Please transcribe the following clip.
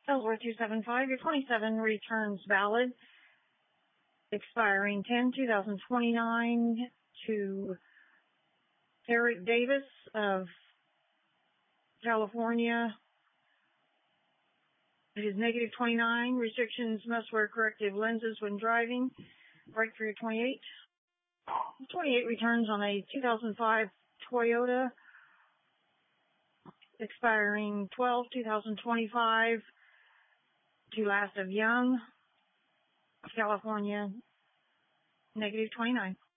Ellsworth 275, your 27 returns valid, expiring 10/2029 to Eric Davis of California. It is -29. Restrictions: must wear corrective lenses when driving. Break for your 28. 28 returns on a 2005 Toyota, expiring 12/2025 to Last of Young, California, -29.